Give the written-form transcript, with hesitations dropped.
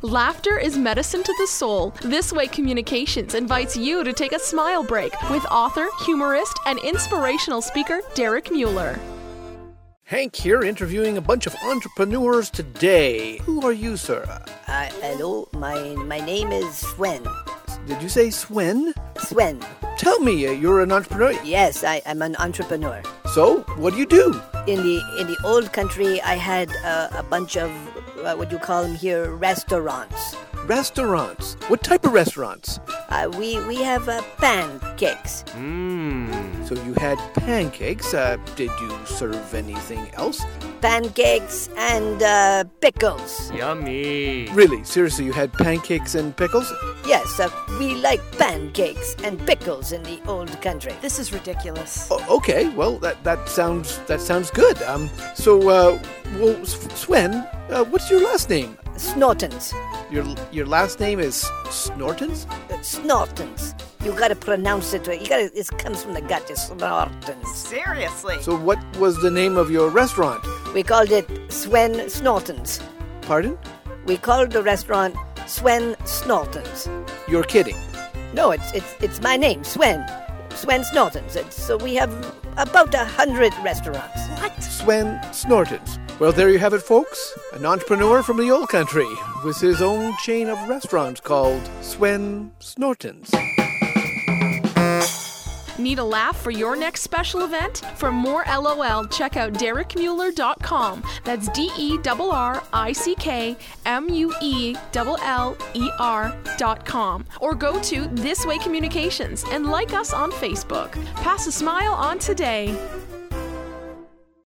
Laughter is medicine to the soul. This Way Communications invites you to take a smile break with author, humorist, and inspirational speaker Derek Mueller. Hank here, interviewing a bunch of entrepreneurs today. Who are you, sir? Hello, my name is Swen. Did you say Swen? Swen. Tell me, you're an entrepreneur. Yes, I'm an entrepreneur. So, what do you do? In the old country, I had a bunch of what you call them here, restaurants. Restaurants? What type of restaurants? We have pancakes. So you had pancakes. Did you serve anything else? Pancakes and pickles. Yummy. Really? Seriously, you had pancakes and pickles? Yes, we like pancakes and pickles in the old country. This is ridiculous. Oh, okay, well, that sounds good. Swen, what's your last name? Snortons. Your last name is Snortons? Snortons. You gotta pronounce it. It comes from the gut. It's Snortons. Seriously? So what was the name of your restaurant? We called it Swen Snortons. Pardon? We called the restaurant Swen Snortons. You're kidding. No, it's my name, Swen. Swen Snortons. So we have about 100 restaurants. What? Swen Snortons. Well, there you have it, folks. An entrepreneur from the old country with his own chain of restaurants called Swen Snortons. Need a laugh for your next special event? For more LOL, check out DerekMueller.com. That's DerekMueller.com. Or go to This Way Communications and like us on Facebook. Pass a smile on today.